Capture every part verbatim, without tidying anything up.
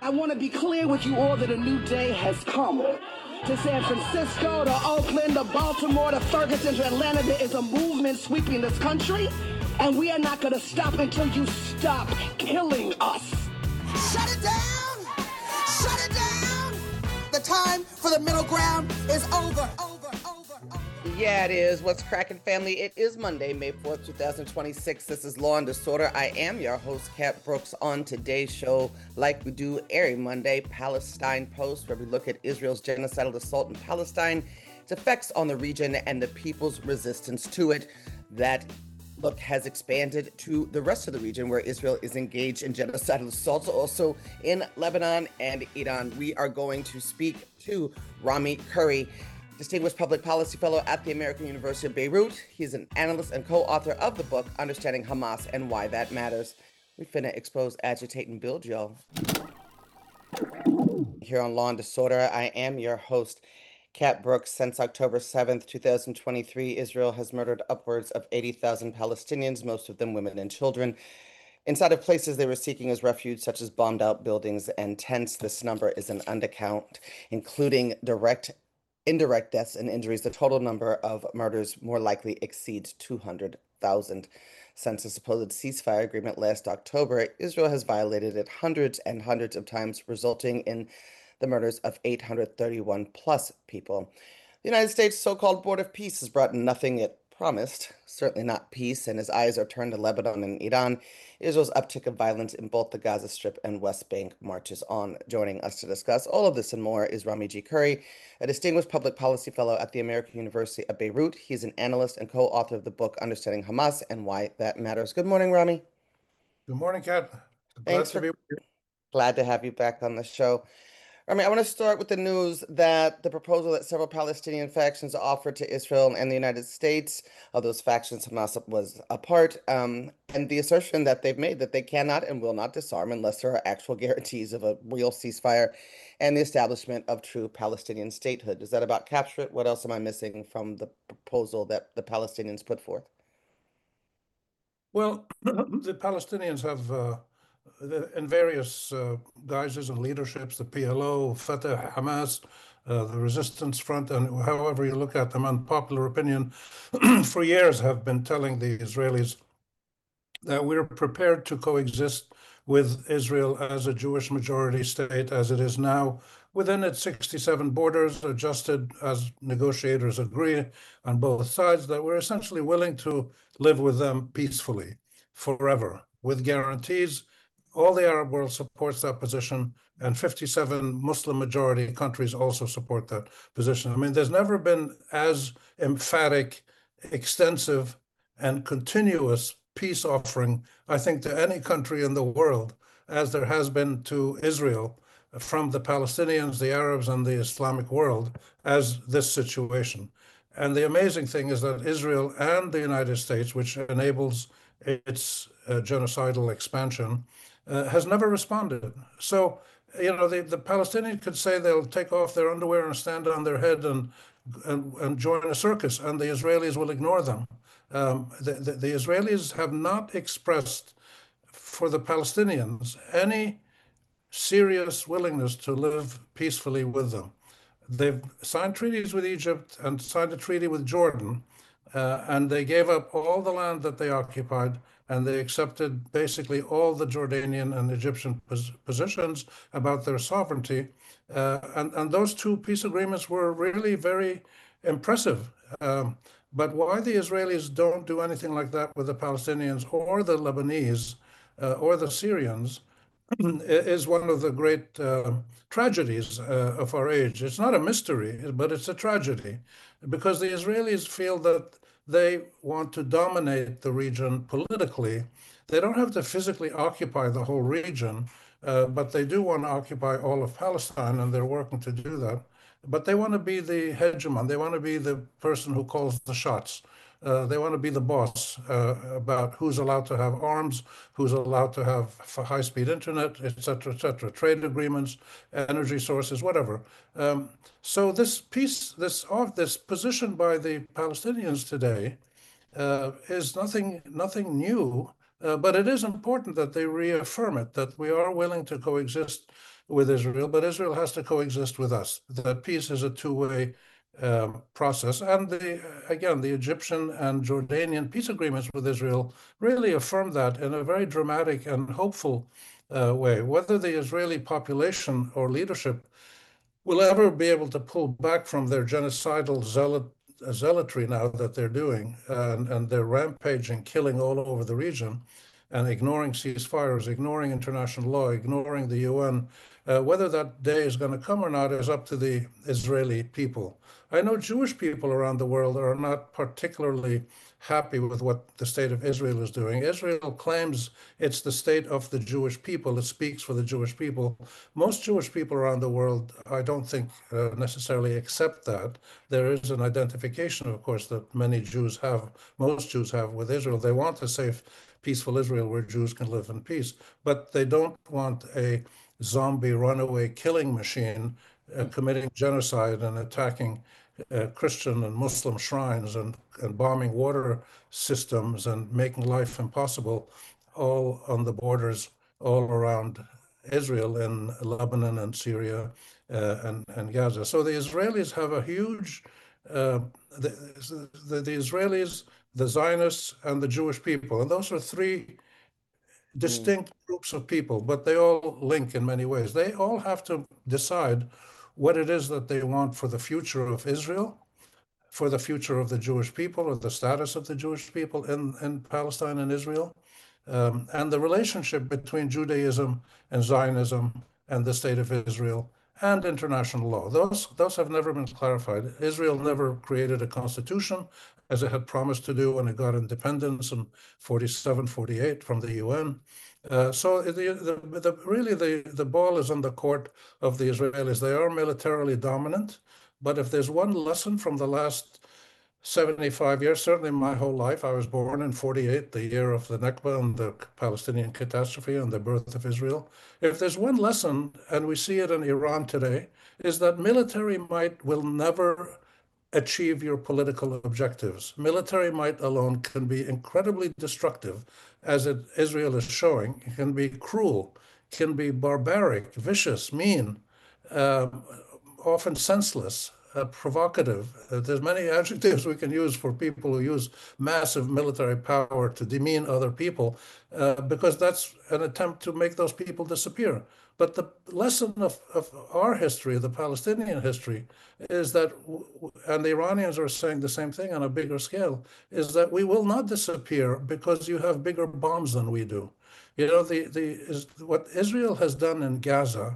I want to be clear with you all that a new day has come. To San Francisco, to Oakland, to Baltimore, to Ferguson, to Atlanta, there is a movement sweeping this country, and we are not going to stop until you stop killing us. Shut it down! Shut it down! The time for the middle ground is over. Over, over, over. Yeah, it is. What's cracking, family? It is Monday, May fourth, twenty twenty-six. This is Law and Disorder. I am your host, Kat Brooks. On today's show, like we do every Monday, Palestine Post, where we look at Israel's genocidal assault in Palestine, its effects on the region, and the people's resistance to it. That look has expanded to the rest of the region where Israel is engaged in genocidal assaults, also in Lebanon and Iran. We are going to speak to Rami Curry, Distinguished Public Policy Fellow at the American University of Beirut. He's an analyst and co-author of the book, Understanding Hamas and Why That Matters. We finna expose, agitate, and build, y'all. Here on Law and Disorder, I am your host, Kat Brooks. Since October seventh, twenty twenty-three, Israel has murdered upwards of eighty thousand Palestinians, most of them women and children, inside of places they were seeking as refuge, such as bombed-out buildings and tents. This number is an undercount, including direct indirect deaths and injuries. The total number of murders more likely exceeds two hundred thousand. Since the supposed ceasefire agreement last October, Israel has violated it hundreds and hundreds of times, resulting in the murders of eight hundred thirty-one plus people. The United States' so-called Board of Peace has brought nothing it promised, certainly not peace, and as eyes are turned to Lebanon and Iran, Israel's uptick of violence in both the Gaza Strip and West Bank marches on. Joining us to discuss all of this and more is Rami G. Curry, a distinguished public policy fellow at the American University of Beirut. He's an analyst and co-author of the book, Understanding Hamas and Why That Matters. Good morning, Rami. Good morning, Kat. Glad Thanks to for, be with you. Glad to have you back on the show. I mean, I want to start with the news that the proposal that several Palestinian factions offered to Israel and the United States, of those factions Hamas was a part, um, and the assertion that they've made that they cannot and will not disarm unless there are actual guarantees of a real ceasefire and the establishment of true Palestinian statehood. Does that about capture it? What else am I missing from the proposal that the Palestinians put forth? Well, the Palestinians have uh, in various uh, guises and leaderships, the P L O, Fatah, Hamas, uh, the Resistance Front, and however you look at them, unpopular opinion, for years have been telling the Israelis that we're prepared to coexist with Israel as a Jewish majority state as it is now, within its sixty-seven borders, adjusted as negotiators agree on both sides, that we're essentially willing to live with them peacefully forever, with guarantees. All the Arab world supports that position, and fifty-seven Muslim majority countries also support that position. I mean, there's never been as emphatic, extensive, and continuous peace offering, I think, to any country in the world as there has been to Israel from the Palestinians, the Arabs, and the Islamic world as this situation. And the amazing thing is that Israel and the United States, which enables its uh, genocidal expansion, Uh, has never responded. So, you know, the, the Palestinians could say they'll take off their underwear and stand on their head and and, and join a circus, and the Israelis will ignore them. Um, the, the, the Israelis have not expressed for the Palestinians any serious willingness to live peacefully with them. They've signed treaties with Egypt and signed a treaty with Jordan, uh, and they gave up all the land that they occupied, and they accepted basically all the Jordanian and Egyptian pos positions about their sovereignty. Uh, and, and those two peace agreements were really very impressive. Um, but why the Israelis don't do anything like that with the Palestinians or the Lebanese uh, or the Syrians is one of the great uh, tragedies uh, of our age. It's not a mystery, but it's a tragedy, because the Israelis feel that they want to dominate the region politically. They don't have to physically occupy the whole region, uh, but they do want to occupy all of Palestine, and they're working to do that. But they want to be the hegemon. They want to be the person who calls the shots. Uh, they want to be the boss uh, about who's allowed to have arms, who's allowed to have high-speed internet, et cetera, et cetera, trade agreements, energy sources, whatever. Um, so this piece, this of this position by the Palestinians today uh, is nothing, nothing new, uh, but it is important that they reaffirm it, that we are willing to coexist with Israel, but Israel has to coexist with us. That peace is a two-way um, process. And the, again, the Egyptian and Jordanian peace agreements with Israel really affirm that in a very dramatic and hopeful uh, way. Whether the Israeli population or leadership will ever be able to pull back from their genocidal zealot, zealotry now that they're doing, and, and they're rampaging, killing all over the region, and ignoring ceasefires, ignoring international law, ignoring the U N, uh, whether that day is going to come or not is up to the Israeli people. I know Jewish people around the world are not particularly happy with what the state of Israel is doing. Israel claims it's the state of the Jewish people. It speaks for the Jewish people. Most Jewish people around the world, I don't think uh, necessarily accept that. There is an identification, of course, that many Jews have, most Jews have with Israel. They want a safe, peaceful Israel where Jews can live in peace, but they don't want a zombie runaway killing machine uh, committing genocide and attacking Uh, Christian and Muslim shrines and, and bombing water systems and making life impossible all on the borders all around Israel in Lebanon and Syria uh, and, and Gaza. So the Israelis have a huge, uh, the, the, the Israelis, the Zionists, and the Jewish people. And those are three distinct mm. groups of people, but they all link in many ways. They all have to decide what it is that they want for the future of Israel, for the future of the Jewish people, or the status of the Jewish people in, in Palestine and Israel, um, and the relationship between Judaism and Zionism and the state of Israel and international law. Those, those have never been clarified. Israel never created a constitution, as it had promised to do when it got independence in forty-seven, forty-eight from the U N. Uh, so the, the, the, really the, the ball is on the court of the Israelis. They are militarily dominant, but if there's one lesson from the last seventy-five years, certainly my whole life, I was born in forty-eight, the year of the Nakba and the Palestinian catastrophe and the birth of Israel. If there's one lesson, and we see it in Iran today, is that military might will never achieve your political objectives. Military might alone can be incredibly destructive, as it, Israel is showing. It can be cruel, can be barbaric, vicious, mean, uh, often senseless, uh, provocative. Uh, there's many adjectives we can use for people who use massive military power to demean other people, uh, because that's an attempt to make those people disappear. But the lesson of, of our history, the Palestinian history, is that, and the Iranians are saying the same thing on a bigger scale, is that we will not disappear because you have bigger bombs than we do. You know, the, the, is, what Israel has done in Gaza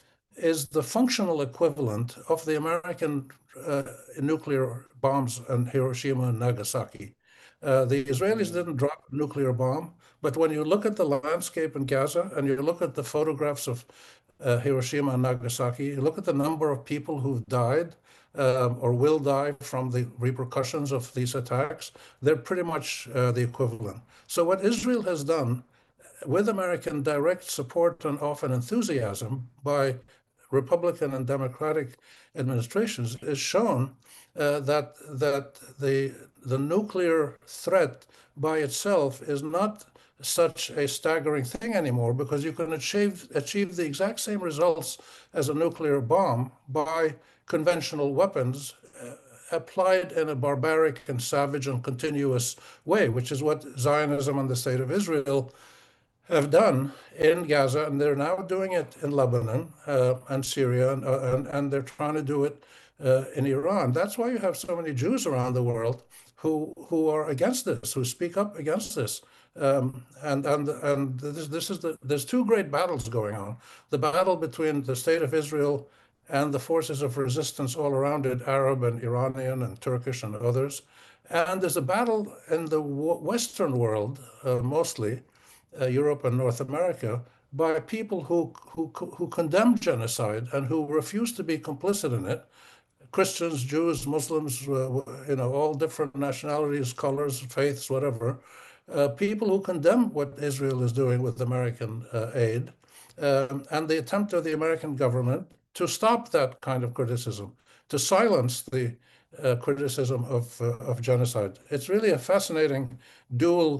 is the functional equivalent of the American uh, nuclear bombs in Hiroshima and Nagasaki. Uh, the Israelis didn't drop a nuclear bomb, but when you look at the landscape in Gaza and you look at the photographs of uh, Hiroshima and Nagasaki, you look at the number of people who've died um, or will die from the repercussions of these attacks, they're pretty much uh, the equivalent. So what Israel has done with American direct support and often enthusiasm by Republican and Democratic administrations is shown uh, that that the the nuclear threat by itself is not such a staggering thing anymore, because you can achieve achieve the exact same results as a nuclear bomb by conventional weapons uh, applied in a barbaric and savage and continuous way, which is what Zionism and the state of Israel have done in Gaza, and they're now doing it in Lebanon uh, and Syria, and, uh, and, and they're trying to do it uh, in Iran. That's why you have so many Jews around the world who who are against this, who speak up against this. Um, and and and this, this is the there's two great battles going on: the battle between the state of Israel and the forces of resistance all around it, Arab and Iranian and Turkish and others. And there's a battle in the Western world, uh, mostly uh, Europe and North America, by people who, who who condemn genocide and who refuse to be complicit in it. Christians, Jews, Muslims, uh, you know, all different nationalities, colors, faiths, whatever. Uh, people who condemn what Israel is doing with American uh, aid, um, and the attempt of the American government to stop that kind of criticism, to silence the uh, criticism of, uh, of genocide. It's really a fascinating dual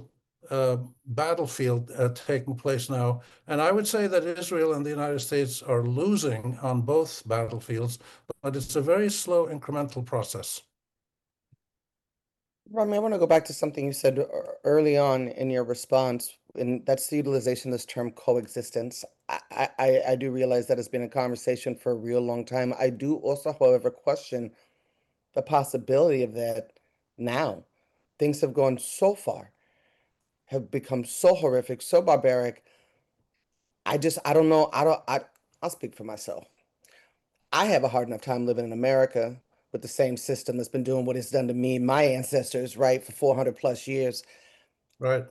uh, battlefield uh, taking place now. And I would say that Israel and the United States are losing on both battlefields, but it's a very slow incremental process. Rami, I want to go back to something you said e- early on in your response, and that's the utilization of this term coexistence. I, I, I I do realize that has been a conversation for a real long time. I do also, however, question the possibility of that now. Things have gone so far, have become so horrific, so barbaric. I just, I don't know. I don't, I, I'll speak for myself. I have a hard enough time living in America with the same system that's been doing what it's done to me, my ancestors, right, for four hundred plus years. Right.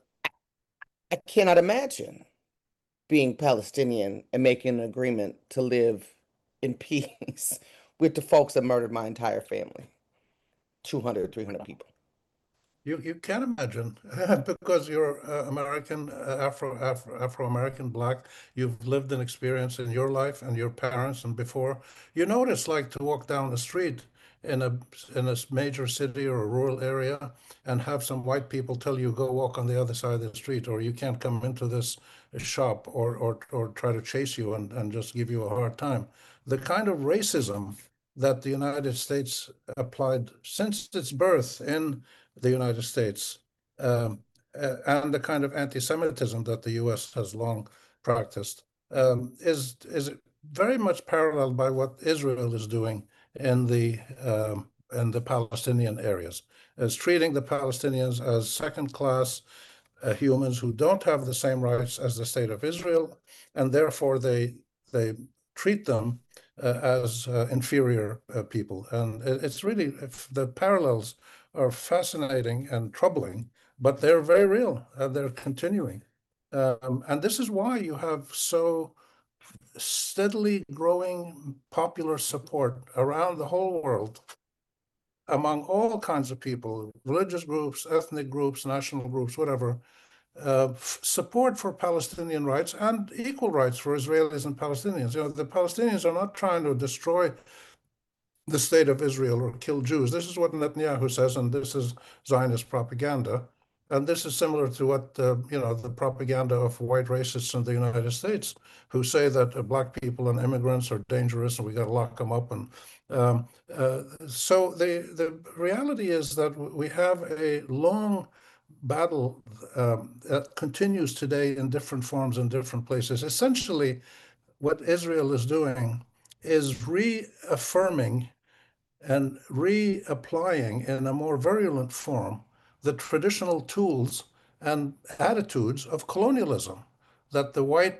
I cannot imagine being Palestinian and making an agreement to live in peace with the folks that murdered my entire family, two hundred, three hundred people. You you can imagine because you're uh, American, uh, Afro, Afro Afro-American, Black. You've lived an experience in your life and your parents and before. You know what it's like to walk down the street in a in a major city or a rural area and have some white people tell you go walk on the other side of the street, or you can't come into this shop, or or or try to chase you and and just give you a hard time. The kind of racism that the United States applied since its birth in the United States, um, uh, and the kind of anti-Semitism that the U S has long practiced, um, is is very much paralleled by what Israel is doing in the um, in the Palestinian areas, as treating the Palestinians as second-class uh, humans who don't have the same rights as the state of Israel, and therefore they they treat them uh, as uh, inferior uh, people. And it's really, the parallels are fascinating and troubling, but they're very real and they're continuing. Um, and this is why you have so steadily growing popular support around the whole world among all kinds of people, religious groups, ethnic groups, national groups, whatever, uh, support for Palestinian rights and equal rights for Israelis and Palestinians. You know, the Palestinians are not trying to destroy the state of Israel or kill Jews. This is what Netanyahu says, and this is Zionist propaganda. And this is similar to what, uh, you know, the propaganda of white racists in the United States who say that uh, black people and immigrants are dangerous and we got to lock them up. And um, uh, so the, the reality is that we have a long battle um, that continues today in different forms in different places. Essentially, what Israel is doing is reaffirming and reapplying in a more virulent form the traditional tools and attitudes of colonialism that the white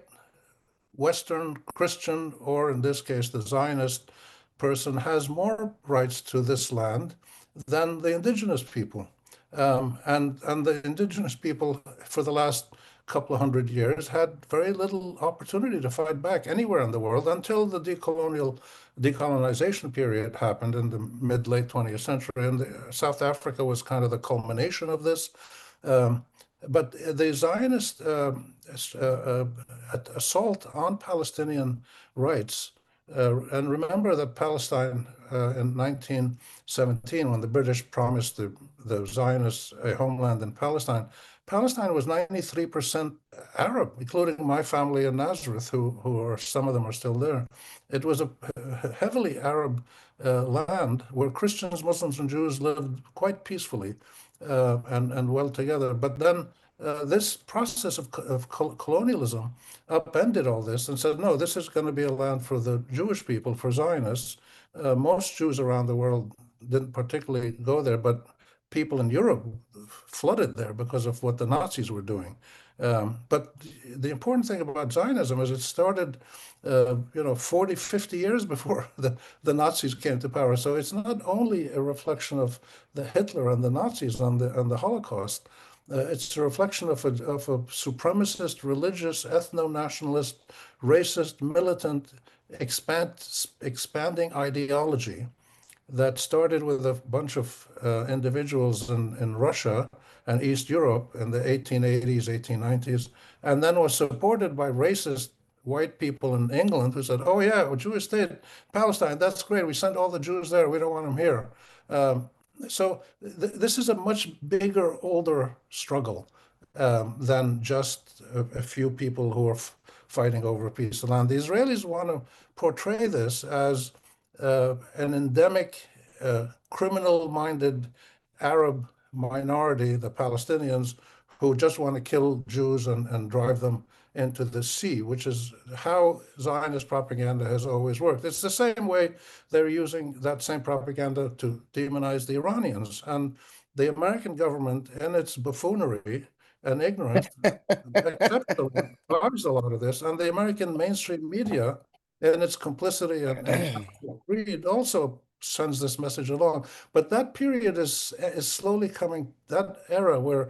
Western Christian, or in this case, the Zionist person, has more rights to this land than the indigenous people. Um, and, and the indigenous people, for the last couple of hundred years, had very little opportunity to fight back anywhere in the world until the decolonial decolonization period happened in the mid late twentieth century. And the, South Africa was kind of the culmination of this. Um, but the Zionist uh, uh, uh, assault on Palestinian rights, uh, and remember that Palestine uh, in nineteen seventeen, when the British promised the, the Zionists a homeland in Palestine, Palestine was ninety-three percent Arab, including my family in Nazareth, who, who are, some of them are still there. It was a heavily Arab uh, land where Christians, Muslims, and Jews lived quite peacefully uh, and, and well together. But then uh, this process of, of colonialism upended all this and said, no, this is going to be a land for the Jewish people, for Zionists. Uh, most Jews around the world didn't particularly go there, but people in Europe flooded there because of what the Nazis were doing. Um, but the important thing about Zionism is it started, uh, you know, forty, fifty years before the, the Nazis came to power. So it's not only a reflection of the Hitler and the Nazis and the, and the Holocaust. Uh, it's a reflection of a, of a supremacist, religious, ethno-nationalist, racist, militant, expand, expanding ideology that started with a bunch of uh, individuals in, in Russia and East Europe in the eighteen eighties, eighteen nineties, and then was supported by racist white people in England who said, oh yeah, a Jewish state, Palestine, that's great. We sent all the Jews there. We don't want them here. Um, so th this is a much bigger, older struggle. um, than just a, a few people who are f- fighting over a piece of land. The Israelis want to portray this as uh, an endemic, uh, criminal-minded Arab minority, the Palestinians, who just want to kill Jews and, and drive them into the sea, which is how Zionist propaganda has always worked. It's the same way they're using that same propaganda to demonize the Iranians. And the American government, in its buffoonery and ignorance, accepts a lot, buys a lot of this. And the American mainstream media, in its complicity and, and greed, also sends this message along. But that period is is slowly coming, that era where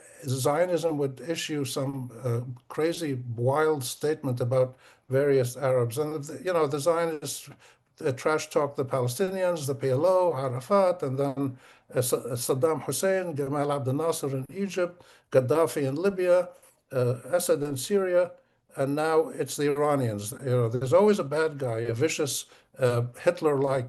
Zionism would issue some uh, crazy, wild statement about various Arabs. And, you know, the Zionists uh, trash talk the Palestinians, the P L O, Arafat, and then uh, Saddam Hussein, Gamal Abdel Nasser in Egypt, Gaddafi in Libya, uh, Assad in Syria, and now it's the Iranians. You know, there's always a bad guy, a vicious uh, Hitler-like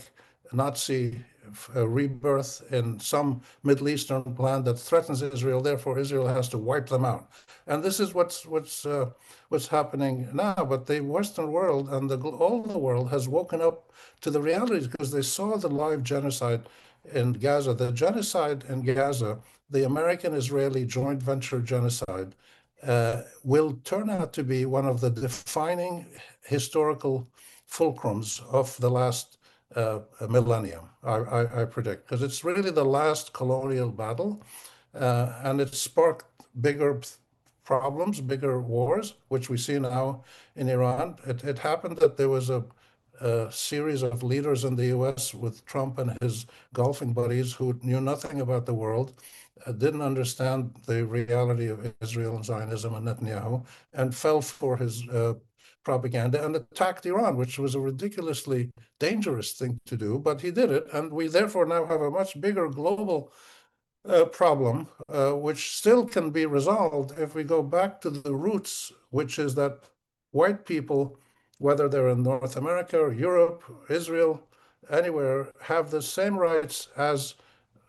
Nazi uh, rebirth in some Middle Eastern plan that threatens Israel. Therefore, Israel has to wipe them out. And this is what's what's uh, what's happening now. But the Western world and the, all the world has woken up to the realities because they saw the live genocide in Gaza. The genocide in Gaza, the American-Israeli joint venture genocide, uh, will turn out to be one of the defining historical fulcrums of the last uh, millennium, I, I, I predict, because it's really the last colonial battle, uh, and it sparked bigger problems, bigger wars, which we see now in Iran. It, it happened that there was a, a series of leaders in the U S with Trump and his golfing buddies who knew nothing about the world, uh, didn't understand the reality of Israel and Zionism and Netanyahu, and fell for his uh, propaganda and attacked Iran, which was a ridiculously dangerous thing to do, but he did it. And we therefore now have a much bigger global uh, problem, uh, which still can be resolved if we go back to the roots, which is that white people, whether they're in North America or Europe, Israel, anywhere, have the same rights as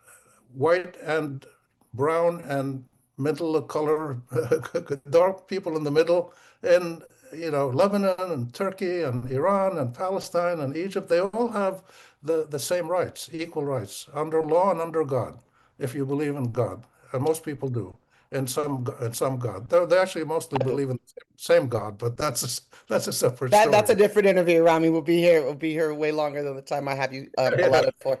white and brown and middle color, dark people in the middle in, you know, Lebanon and Turkey and Iran and Palestine and Egypt. They all have the, the same rights, equal rights, under law and under God, if you believe in God. And most people do, in some in some God. They, they actually mostly believe in the same God, but that's a, that's a separate That story. that's a different interview, Rami. We'll be here. We'll be here way longer than the time I have you uh, Yeah. allotted for.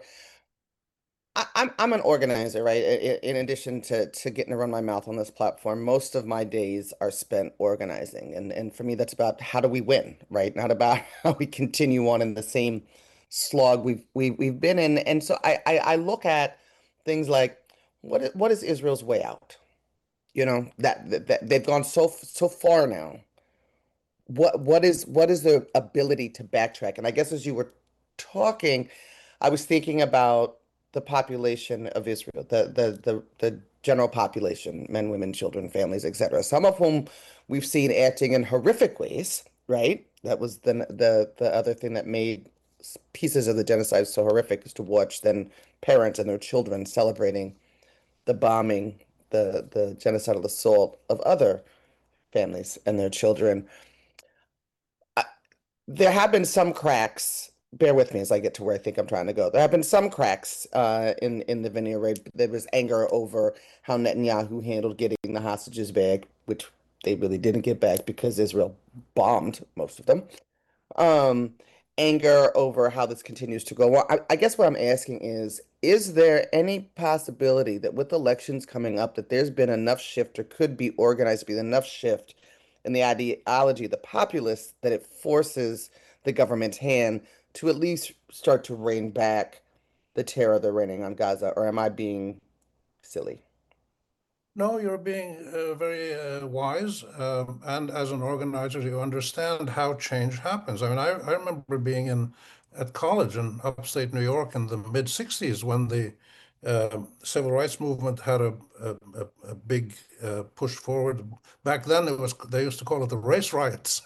I, I'm I'm an organizer, right? In, in addition to to getting to run my mouth on this platform, most of my days are spent organizing, and and for me, that's about how do we win, right? Not about how we continue on in the same slog we've we, we've been in. And so I, I I look at things like what is, what is Israel's way out? You know that, that, that they've gone so so far now. What what is what is the ability to backtrack? And I guess as you were talking, I was thinking about the population of Israel, the the the the general population, men, women, children, families, et cetera. Some of whom we've seen acting in horrific ways, right? That was the the the other thing that made pieces of the genocide so horrific, is to watch then parents and their children celebrating the bombing, the the genocidal assault of other families and their children. There have been some cracks. Bear with me as I get to where I think I'm trying to go. There have been some cracks uh, in in the veneer raid. There was anger over how Netanyahu handled getting the hostages back, which they really didn't get back because Israel bombed most of them. Um, anger over how this continues to go on. I, I guess what I'm asking is, is there any possibility that with elections coming up, that there's been enough shift, or could be organized to be enough shift in the ideology of the populace that it forces the government's hand to at least start to rein back the terror they're raining on Gaza? Or am I being silly? No, you're being uh, very uh, wise. Um, and as an organizer, you understand how change happens. I mean, I, I remember being in at college in upstate New York in the mid sixties when the uh, civil rights movement had a, a, a big uh, push forward. Back then, it was they used to call it the race riots.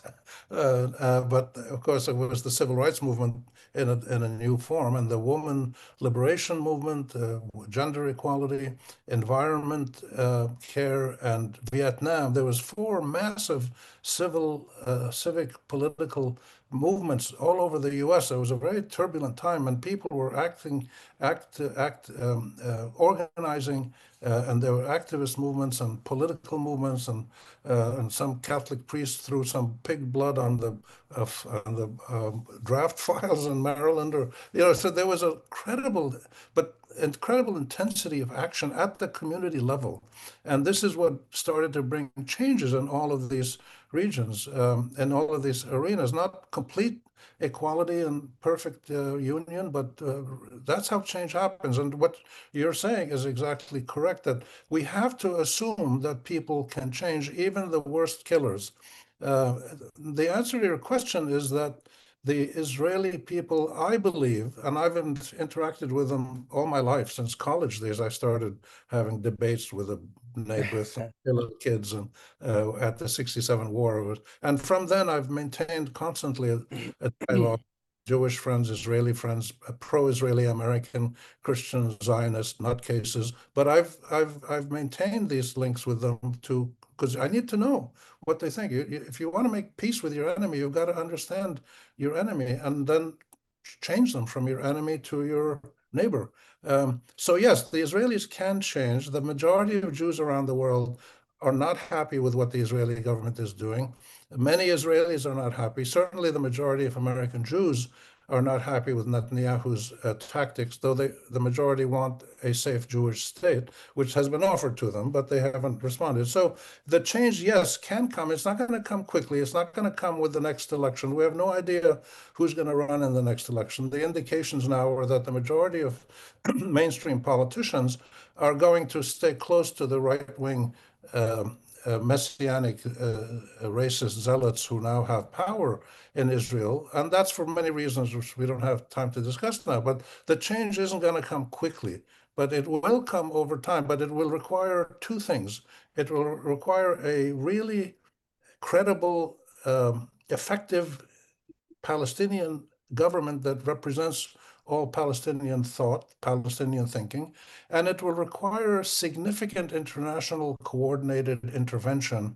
Uh, uh, but of course, it was the civil rights movement in a, in a new form, and the woman liberation movement, uh, gender equality, environment uh, care, and Vietnam. There was four massive civil, uh, civic, political movements all over the U S. It was a very turbulent time, and people were acting, act, act, um, uh, organizing, uh, and there were activist movements and political movements, and uh, and some Catholic priests threw some pig blood on the uh, on the um, draft files in Maryland, or you know, so there was a credible, but incredible intensity of action at the community level, and this is what started to bring changes in all of these regions, um, in all of these arenas. Not complete equality and perfect uh, union, but uh, that's how change happens. And what you're saying is exactly correct, that we have to assume that people can change, even the worst killers. Uh, the answer to your question is that the Israeli people, I believe, and I've interacted with them all my life since college days. I started having debates with the Naboth little kids and uh, at the sixty-seven war. And from then, I've maintained constantly a, a dialogue. Jewish friends, Israeli friends, pro-Israeli American, Christian Zionist nutcases. But I've I've I've maintained these links with them to because I need to know what they think. If you want to make peace with your enemy, you've got to understand your enemy and then change them from your enemy to your neighbor. Um, so yes, the Israelis can change. The majority of Jews around the world are not happy with what the Israeli government is doing. Many Israelis are not happy. Certainly the majority of American Jews are not happy with Netanyahu's uh, tactics, though they, the majority want a safe Jewish state, which has been offered to them, but they haven't responded. So the change, yes, can come. It's not going to come quickly. It's not going to come with the next election. We have no idea who's going to run in the next election. The indications now are that the majority of mainstream politicians are going to stay close to the right-wing uh, uh, messianic uh, racist zealots who now have power in Israel. And that's for many reasons, which we don't have time to discuss now. But the change isn't going to come quickly, but it will come over time. But it will require two things. It will require a really credible, um, effective Palestinian government that represents all Palestinian thought, Palestinian thinking, and it will require significant international coordinated intervention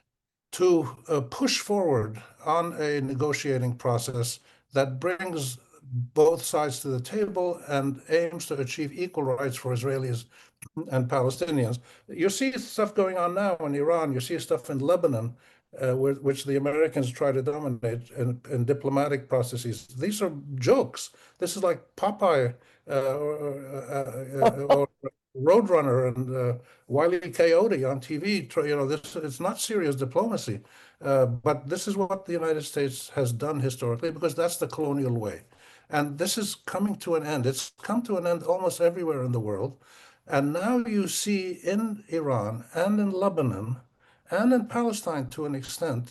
to uh, push forward on a negotiating process that brings both sides to the table and aims to achieve equal rights for Israelis and Palestinians. You see stuff going on now in Iran, you see stuff in Lebanon, uh, where, which the Americans try to dominate in, in diplomatic processes. These are jokes. This is like Popeye uh, or, uh, uh, or Roadrunner and uh, Wile E. Coyote on T V. You know, this it's not serious diplomacy, uh, but this is what the United States has done historically, because that's the colonial way. And this is coming to an end. It's come to an end almost everywhere in the world. And now you see in Iran and in Lebanon and in Palestine, to an extent,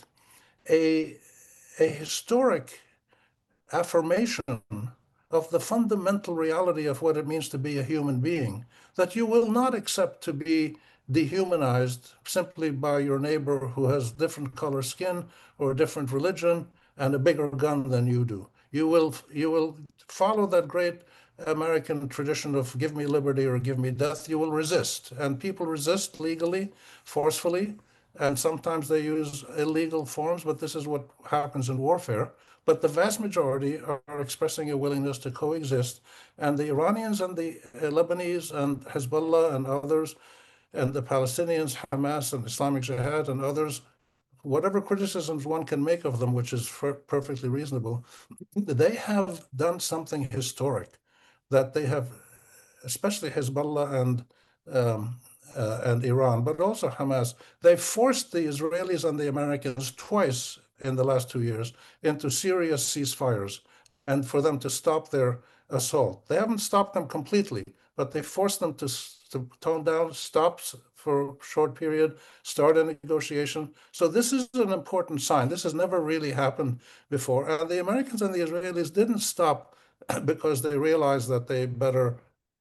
a, a historic affirmation of the fundamental reality of what it means to be a human being, that you will not accept to be dehumanized simply by your neighbor who has different color skin or a different religion and a bigger gun than you do. You will, you will follow that great American tradition of give me liberty or give me death. You will resist, and people resist legally, forcefully, and sometimes they use illegal forms, but this is what happens in warfare. But the vast majority are expressing a willingness to coexist, and the Iranians and the Lebanese and Hezbollah and others, and the Palestinians, Hamas and Islamic Jihad and others, whatever criticisms one can make of them, which is perfectly reasonable, they have done something historic, that they have, especially Hezbollah and um, uh, and Iran, but also Hamas, they forced the Israelis and the Americans twice in the last two years into serious ceasefires, and for them to stop their assault. They haven't stopped them completely, but they forced them to, to tone down, stop for a short period, start a negotiation. So this is an important sign. This has never really happened before. And the Americans and the Israelis didn't stop because they realized that they better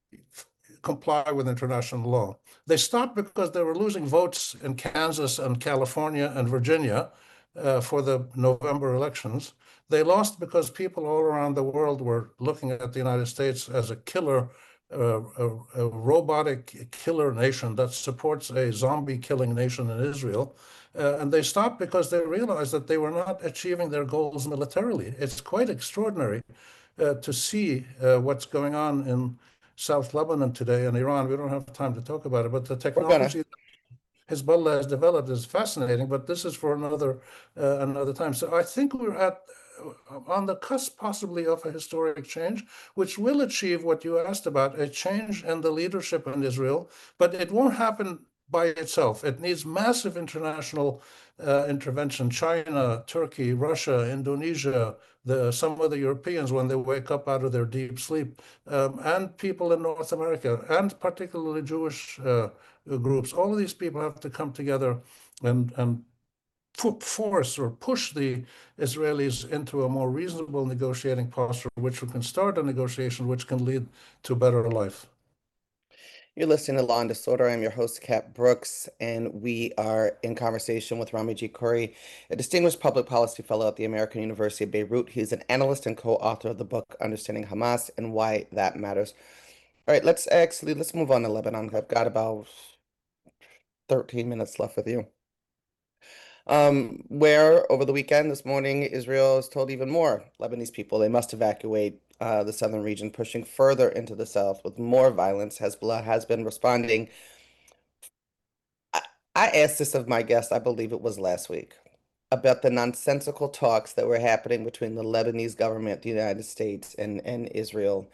comply with international law. They stopped because they were losing votes in Kansas and California and Virginia, uh, for the November elections. They lost because people all around the world were looking at the United States as a killer, uh, a, a robotic killer nation that supports a zombie killing nation in Israel. Uh, and they stopped because they realized that they were not achieving their goals militarily. It's quite extraordinary uh, to see uh, what's going on in South Lebanon today and Iran. We don't have time to talk about it, but the technology Hezbollah has developed is fascinating, but this is for another uh, another time. So I think we're at uh, on the cusp possibly of a historic change, which will achieve what you asked about, a change in the leadership in Israel, but it won't happen by itself. It needs massive international uh, intervention. China, Turkey, Russia, Indonesia, the, some of the Europeans when they wake up out of their deep sleep, um, and people in North America, and particularly Jewish uh, groups. All of these people have to come together and, and force or push the Israelis into a more reasonable negotiating posture, which we can start a negotiation which can lead to a better life. You're listening to Law and Disorder. I'm your host, Kat Brooks, and we are in conversation with Rami G. Khouri, a distinguished public policy fellow at the American University of Beirut. He's an analyst and co-author of the book, Understanding Hamas and Why That Matters. All right, let's actually, let's move on to Lebanon. I've got about thirteen minutes left with you. Um, where over the weekend, this morning, Israel has told even more Lebanese people they must evacuate uh, the southern region, pushing further into the south with more violence. Hezbollah has been responding. I, I asked this of my guest, I believe it was last week, about the nonsensical talks that were happening between the Lebanese government, the United States, and, and Israel.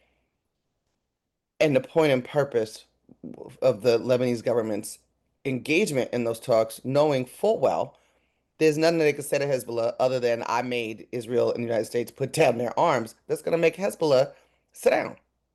And the point and purpose of the Lebanese government's engagement in those talks, knowing full well there's nothing they can say to Hezbollah other than I made Israel and the United States put down their arms. That's going to make Hezbollah sit down.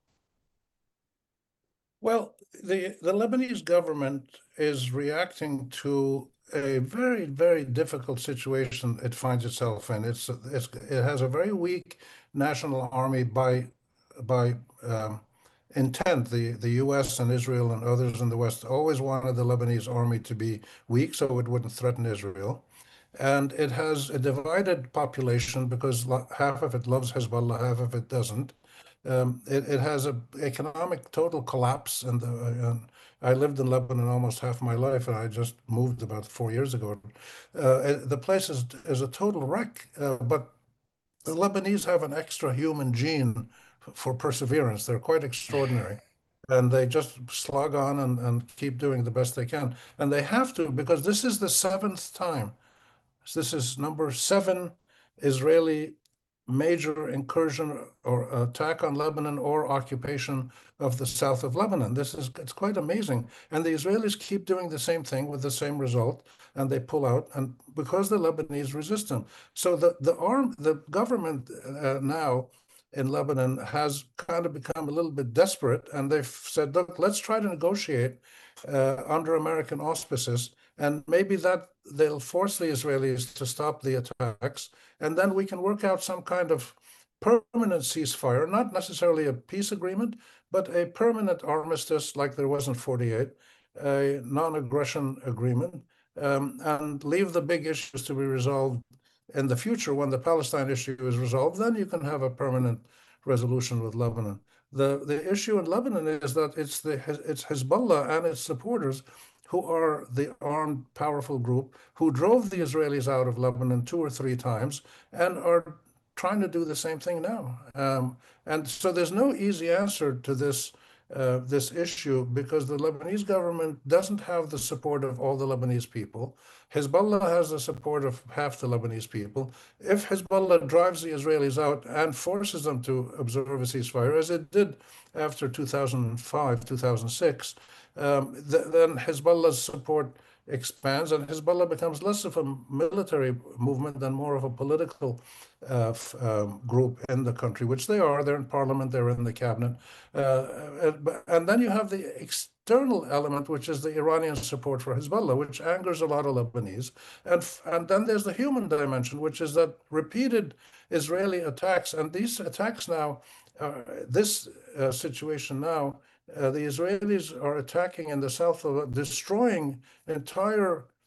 Well, the, the Lebanese government is reacting to a very, very difficult situation it finds itself in. It's, it's it has a very weak national army by by um, intent. The the U S and Israel and others in the West always wanted the Lebanese army to be weak so it wouldn't threaten Israel. And it has a divided population because half of it loves Hezbollah, half of it doesn't. Um, it, it has an economic total collapse. And, the, uh, I lived in Lebanon almost half my life, and I just moved about four years ago. Uh, it, the place is, is a total wreck, uh, but the Lebanese have an extra human gene for perseverance. They're quite extraordinary. And they just slog on and, and keep doing the best they can. And they have to, because this is the seventh time. So this is number seven Israeli major incursion or attack on Lebanon or occupation of the south of Lebanon. This is, it's quite amazing. And the Israelis keep doing the same thing with the same result, and they pull out, and because the Lebanese resist them. So the, the arm, the government uh, now in Lebanon has kind of become a little bit desperate, and they've said, look, let's try to negotiate uh, under American auspices, and maybe that they'll force the Israelis to stop the attacks, and then we can work out some kind of permanent ceasefire, not necessarily a peace agreement, but a permanent armistice like there was in forty-eight, a non-aggression agreement, um, and leave the big issues to be resolved in the future. When the Palestine issue is resolved, then you can have a permanent resolution with Lebanon. The, the issue in Lebanon is that it's, the, it's Hezbollah and its supporters who are the armed, powerful group who drove the Israelis out of Lebanon two or three times and are trying to do the same thing now. Um, and so there's no easy answer to this uh, this issue because the Lebanese government doesn't have the support of all the Lebanese people. Hezbollah has the support of half the Lebanese people. If Hezbollah drives the Israelis out and forces them to observe a ceasefire, as it did after two thousand five, two thousand six, um, th then Hezbollah's support expands, and Hezbollah becomes less of a military movement than more of a political uh, um, group in the country, which they are. They're in parliament, they're in the cabinet. Uh, and, and then you have the external element, which is the Iranian support for Hezbollah, which angers a lot of Lebanese. And, and then there's the human dimension, which is that repeated Israeli attacks, and these attacks now, uh, this uh, situation now, Uh, the Israelis are attacking in the south of, destroying entire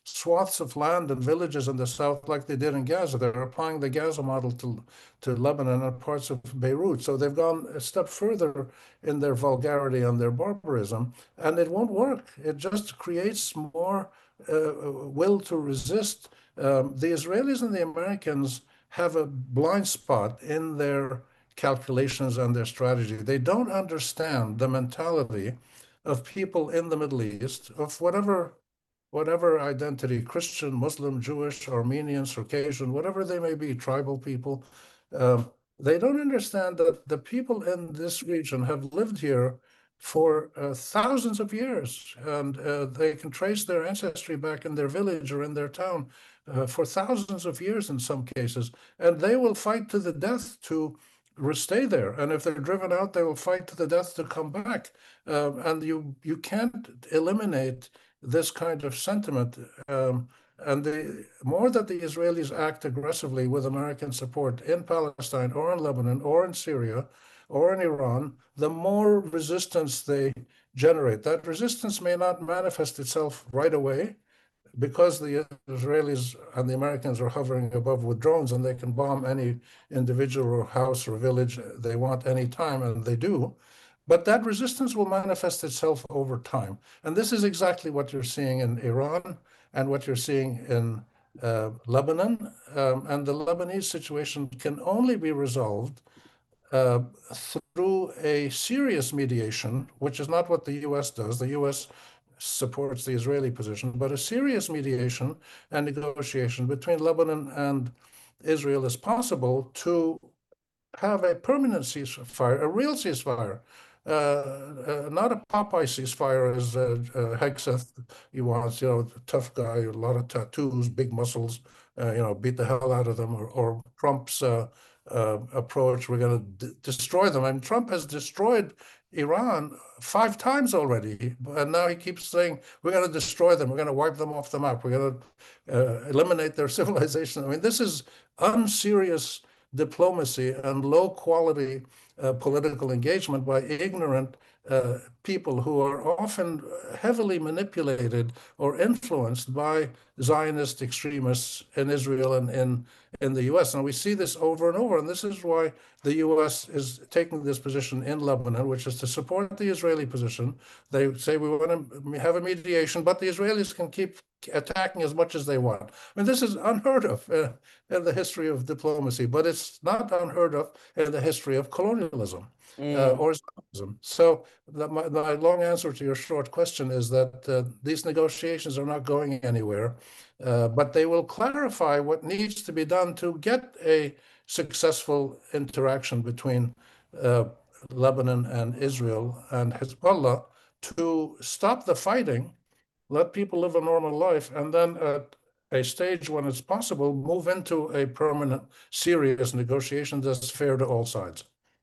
swaths of land and villages in the south like they did in Gaza. They're applying the Gaza model to, to Lebanon and parts of Beirut. So they've gone a step further in their vulgarity and their barbarism, and it won't work. It just creates more uh, will to resist. Um, the Israelis and the Americans have a blind spot in their calculations and their strategy. They don't understand the mentality of people in the Middle East, of whatever whatever identity, Christian, Muslim, Jewish, Armenian, Circassian, whatever they may be, tribal people. Um, they don't understand that the people in this region have lived here for uh, thousands of years, and uh, they can trace their ancestry back in their village or in their town uh, for thousands of years in some cases, and they will fight to the death to stay there. And if they're driven out, they will fight to the death to come back. Um, and you you can't eliminate this kind of sentiment. Um, and the more that the Israelis act aggressively with American support in Palestine or in Lebanon or in Syria or in Iran, the more resistance they generate. That resistance may not manifest itself right away because the Israelis and the Americans are hovering above with drones and they can bomb any individual or house or village they want any time, and they do. But that resistance will manifest itself over time. And this is exactly what you're seeing in Iran and what you're seeing in uh, Lebanon. Um, and the Lebanese situation can only be resolved uh, through a serious mediation, which is not what the U S does. The U S supports the Israeli position, but a serious mediation and negotiation between Lebanon and Israel is possible to have a permanent ceasefire, a real ceasefire. Uh, uh, not a Popeye ceasefire as uh, uh, Hegseth he wants, you know, tough guy, a lot of tattoos, big muscles, uh, you know, beat the hell out of them, or, or Trump's uh, uh, approach, we're going to destroy them. I mean, Trump has destroyed Iran five times already, and now he keeps saying, we're going to destroy them, we're going to wipe them off the map, we're going to uh, eliminate their civilization. I mean, this is unserious diplomacy and low quality uh, political engagement by ignorant uh, people who are often heavily manipulated or influenced by Zionist extremists in Israel and in, in the U S. And we see this over and over. And this is why the U S is taking this position in Lebanon, which is to support the Israeli position. They say we want to have a mediation, but the Israelis can keep attacking as much as they want. I mean, this is unheard of uh, in the history of diplomacy, but it's not unheard of in the history of colonialism mm. uh, or Zionism. So the, my, my long answer to your short question is that uh, these negotiations are not going anywhere, uh, but they will clarify what needs to be done to get a successful interaction between uh, Lebanon and Israel and Hezbollah to stop the fighting, let people live a normal life, and then at a stage when it's possible, move into a permanent, serious negotiation that's fair to all sides.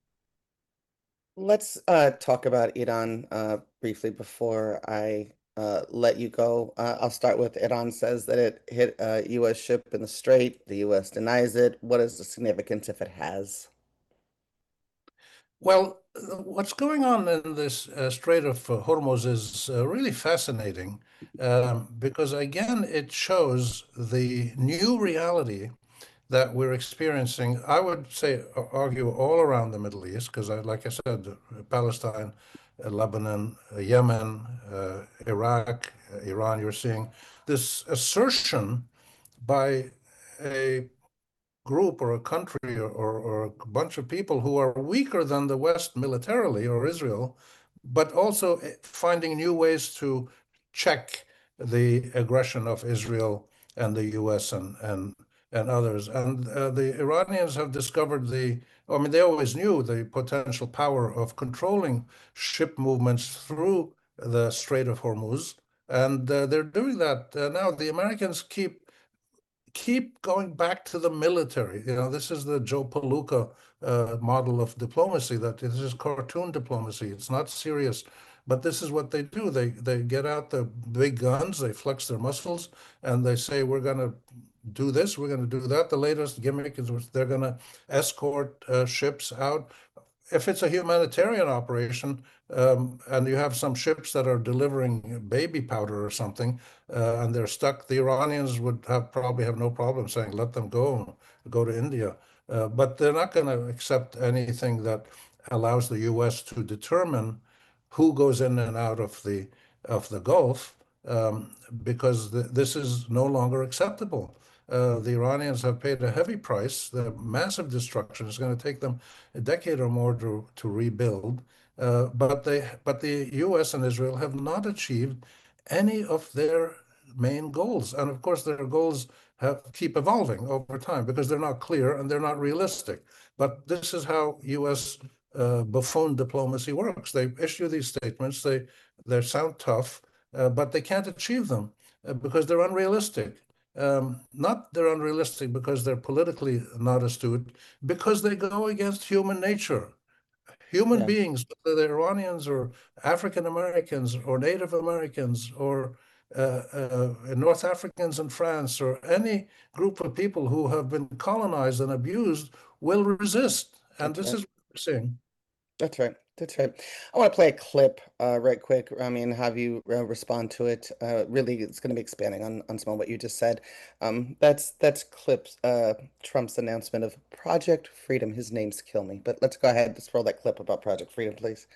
Let's uh, talk about Iran uh, briefly before I uh, let you go. Uh, I'll start with Iran says that it hit a U S ship in the Strait. The U S denies it. What is the significance if it has? Well, what's going on in this uh, Strait of uh, Hormuz is uh, really fascinating um, because, again, it shows the new reality that we're experiencing, I would say, argue all around the Middle East, because, I, like I said, Palestine, uh, Lebanon, uh, Yemen, uh, Iraq, uh, Iran, you're seeing this assertion by a group or a country or, or, or a bunch of people who are weaker than the West militarily or Israel, but also finding new ways to check the aggression of Israel and the U S and and and others. And uh, the Iranians have discovered the, I mean, they always knew the potential power of controlling ship movements through the Strait of Hormuz. And uh, they're doing that uh, now. The Americans keep keep going back to the military. You know, this is the Joe Palooka uh, model of diplomacy, that this is cartoon diplomacy. It's not serious. But this is what they do. They they get out the big guns, they flex their muscles, and they say, we're going to do this, we're going to do that. The latest gimmick is they're going to escort uh, ships out if it's a humanitarian operation um, and you have some ships that are delivering baby powder or something uh, and they're stuck, the Iranians would have probably have no problem saying, let them go, go to India. Uh, but they're not going to accept anything that allows the U S to determine who goes in and out of the of the Gulf, um, because th this is no longer acceptable. Uh, the Iranians have paid a heavy price. The massive destruction is going to take them a decade or more to, to rebuild. Uh, but they, but the U S and Israel have not achieved any of their main goals. And of course, their goals have, keep evolving over time because they're not clear and they're not realistic. But this is how U S uh, buffoon diplomacy works. They issue these statements. They they sound tough, uh, but they can't achieve them uh, because they're unrealistic. Um, not they're unrealistic because they're politically not astute, because they go against human nature. Human Yeah. beings, whether they're Iranians or African Americans or Native Americans or uh, uh, North Africans in France or any group of people who have been colonized and abused will resist. And That's this right. is what we're seeing. That's right. That's right. I want to play a clip uh, right quick, Rami, and have you uh, respond to it. Uh, really, it's going to be expanding on, on some of what you just said. Um, that's that's clips, uh, Trump's announcement of Project Freedom. His name's Kill Me. But let's go ahead. Let's roll that clip about Project Freedom, please.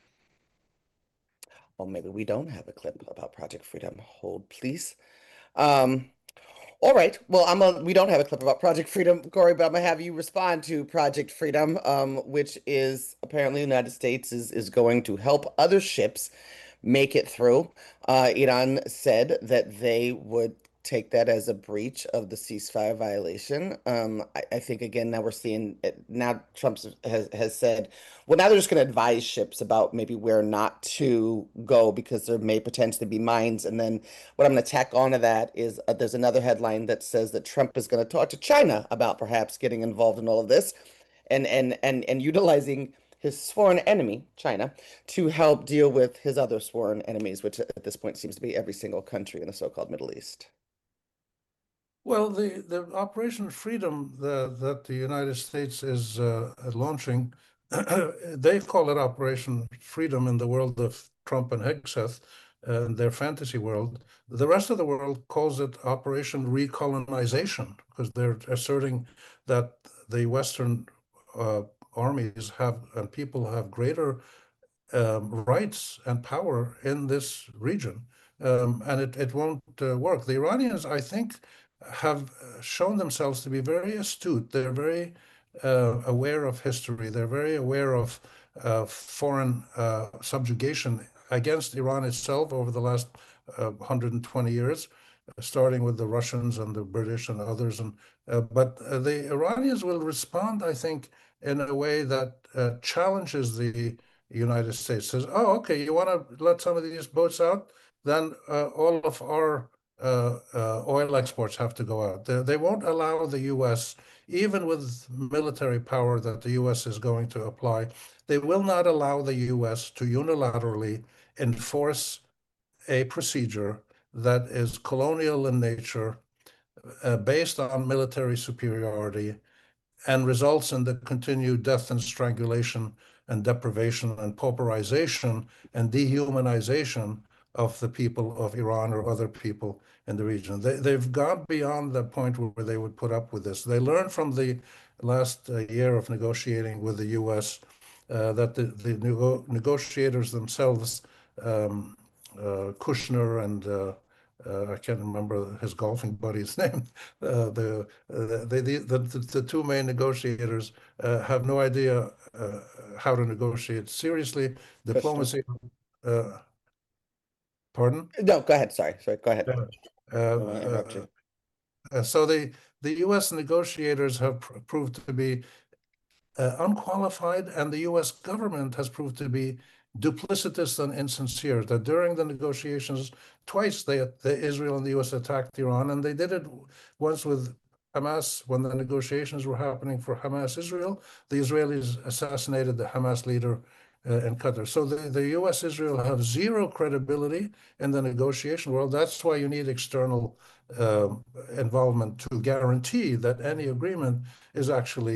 Well, maybe we don't have a clip about Project Freedom. Hold, please. Um, all right. Well, I'm a, we don't have a clip about Project Freedom, Corey, but I'm gonna have you respond to Project Freedom, um, which is apparently the United States is is going to help other ships make it through. Uh, Iran said that they would take that as a breach of the ceasefire violation. Um, I, I think again now we're seeing it, now Trump has has said, well, now they're just going to advise ships about maybe where not to go because there may potentially be mines. And then what I'm going to tack onto that is uh, there's another headline that says that Trump is going to talk to China about perhaps getting involved in all of this, and and and and utilizing his sworn enemy, China, to help deal with his other sworn enemies, which at this point seems to be every single country in the so-called Middle East. Well, the, the Operation Freedom the, that the United States is uh, launching, they call it Operation Freedom in the world of Trump and Hegseth, uh, their fantasy world. The rest of the world calls it Operation Recolonization because they're asserting that the Western uh, armies have and people have greater um, rights and power in this region. Um, and it, it won't uh, work. The Iranians, I think, have shown themselves to be very astute. They're very uh, aware of history. They're very aware of uh, foreign uh, subjugation against Iran itself over the last uh, one hundred twenty years, starting with the Russians and the British and others. And uh, but uh, the Iranians will respond, I think, in a way that uh, challenges the United States. Says, "Oh, okay, you want to let some of these boats out? Then uh, all of our uh, uh, oil exports have to go out. They, they won't allow the U S, even with military power that the U S is going to apply, they will not allow the U S to unilaterally enforce a procedure that is colonial in nature, uh, based on military superiority, and results in the continued death and strangulation and deprivation and pauperization and dehumanization of the people of Iran or other people in the region. They, they've gone beyond the point where they would put up with this. They learned from the last uh, year of negotiating with the U S uh, that the, the nego negotiators themselves, um, uh, Kushner and uh, uh, I can't remember his golfing buddy's name. Uh, the, uh, the, the, the, the two main negotiators uh, have no idea uh, how to negotiate seriously. Diplomacy. Uh, pardon? No, go ahead. Sorry, sorry. Go ahead. Uh, uh, uh, so the the U S negotiators have pr proved to be uh, unqualified, and the U S government has proved to be duplicitous and insincere. That during the negotiations, twice they, the Israel and the U S attacked Iran, and they did it once with Hamas when the negotiations were happening for Hamas-Israel. The Israelis assassinated the Hamas leader uh, in Qatar. So the, the U S Israel have zero credibility in the negotiation world. That's why you need external uh, involvement to guarantee that any agreement is actually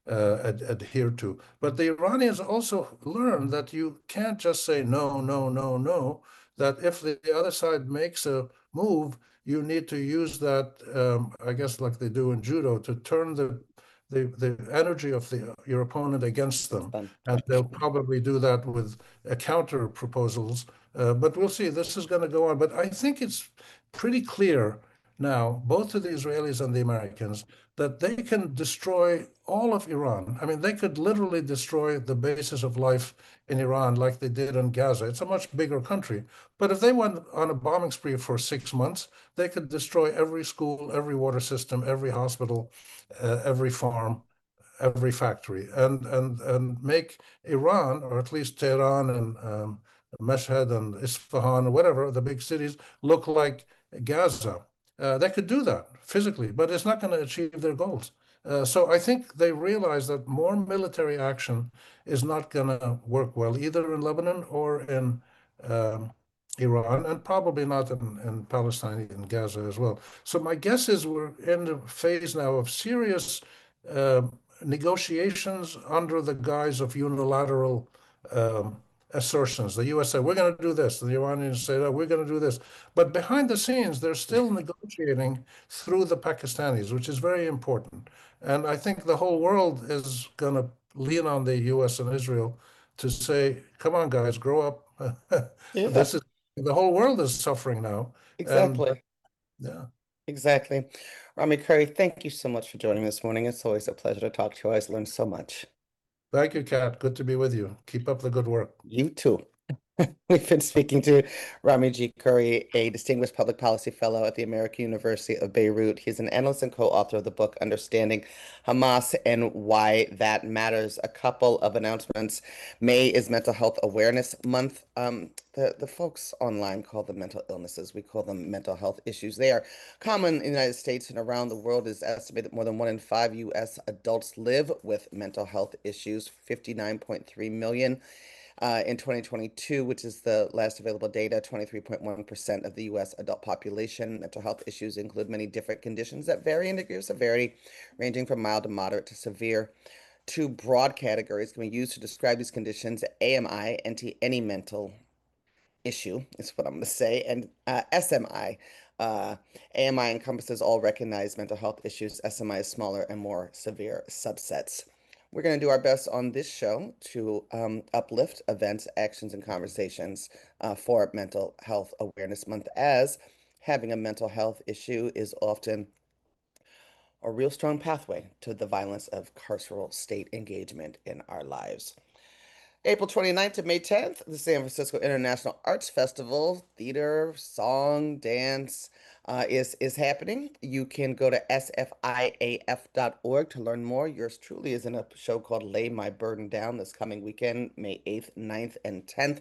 uh, ad- adhere to. But the Iranians also learned that you can't just say no, no, no, no, that if the other side makes a move, you need to use that, um, I guess, like they do in judo, to turn the the, the energy of the, your opponent against them. And they'll probably do that with uh, counter proposals. Uh, but we'll see. This is going to go on. But I think it's pretty clear now, both to the Israelis and the Americans, that they can destroy all of Iran. I mean, they could literally destroy the basis of life in Iran like they did in Gaza. It's a much bigger country. But if they went on a bombing spree for six months, they could destroy every school, every water system, every hospital, uh, every farm, every factory, and, and, and make Iran, or at least Tehran and um, Mashhad and Isfahan, or whatever, the big cities, look like Gaza. Uh, they could do that physically, but it's not going to achieve their goals. Uh, so I think they realize that more military action is not going to work well, either in Lebanon or in um, Iran, and probably not in, in Palestine, in Gaza as well. So my guess is we're in the phase now of serious uh, negotiations under the guise of unilateral um, assertions. The U S said, we're going to do this. And the Iranians say, oh, we're going to do this. But behind the scenes, they're still negotiating through the Pakistanis, which is very important. And I think the whole world is going to lean on the U S and Israel to say, come on, guys, grow up. yeah. This is the whole world is suffering now. Exactly. And, yeah. Exactly. Rami Curry, thank you so much for joining this morning. It's always a pleasure to talk to you. I always learn so much. Thank you, Kat. Good to be with you. Keep up the good work. You too. We've been speaking to Rami G. Curry, a distinguished public policy fellow at the American University of Beirut. He's an analyst and co-author of the book Understanding Hamas and Why That Matters. A couple of announcements. May is Mental Health Awareness Month. Um, the, the folks online call them mental illnesses. We call them mental health issues. They are common in the United States and around the world. It is estimated more than one in five U S adults live with mental health issues, fifty-nine point three million. Uh, in twenty twenty-two, which is the last available data, twenty-three point one percent of the U S adult population. Mental health issues include many different conditions that vary in degree of severity, ranging from mild to moderate to severe. Two broad categories can be used to describe these conditions: A M I, any mental issue, is what I'm going to say, and uh, S M I. Uh, A M I encompasses all recognized mental health issues. S M I is smaller and more severe subsets. We're going to do our best on this show to um, uplift events, actions, and conversations uh, for Mental Health Awareness Month, as having a mental health issue is often a real strong pathway to the violence of carceral state engagement in our lives. April twenty-ninth to May tenth, the San Francisco International Arts Festival, theater, song, dance, uh, is, is happening. You can go to S F I A F dot org to learn more. Yours truly is in a show called Lay My Burden Down this coming weekend, May eighth, ninth, and tenth.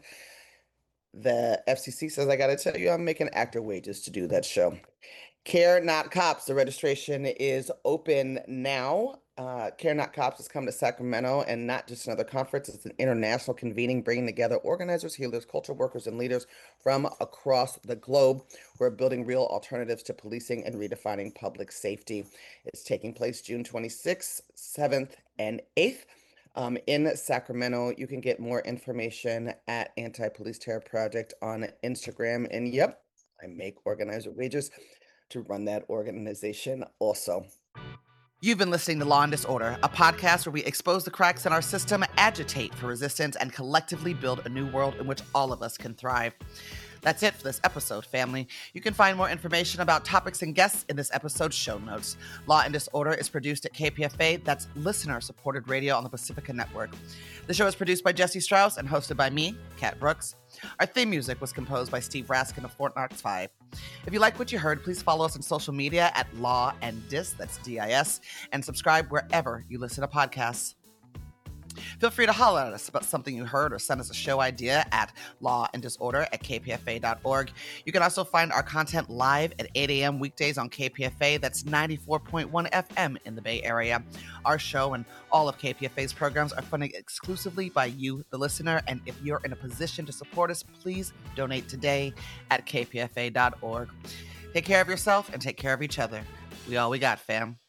The F C C says, I got to tell you, I'm making actor wages to do that show. Care Not Cops, the registration is open now. Uh, Care Not Cops has come to Sacramento, and not just another conference. It's an international convening, bringing together organizers, healers, culture workers, and leaders from across the globe who are building real alternatives to policing and redefining public safety. It's taking place June twenty-sixth, seventh, and eighth. Um, in Sacramento. You can get more information at Anti-Police Terror Project on Instagram. And yep, I make organizer wages to run that organization also. You've been listening to Law and Disorder, a podcast where we expose the cracks in our system, agitate for resistance, and collectively build a new world in which all of us can thrive. That's it for this episode, family. You can find more information about topics and guests in this episode's show notes. Law and Disorder is produced at K P F A, that's listener-supported radio on the Pacifica Network. The show is produced by Jesse Strauss and hosted by me, Kat Brooks. Our theme music was composed by Steve Raskin of Fort Knox five. If you like what you heard, please follow us on social media at Law and Dis, that's D I S, and subscribe wherever you listen to podcasts. Feel free to holler at us about something you heard or send us a show idea at law and disorder at k p f a dot org. You can also find our content live at eight a.m. weekdays on K P F A. That's ninety-four point one F M in the Bay Area. Our show and all of K P F A's programs are funded exclusively by you, the listener. And if you're in a position to support us, please donate today at k p f a dot org. Take care of yourself and take care of each other. We all we got, fam.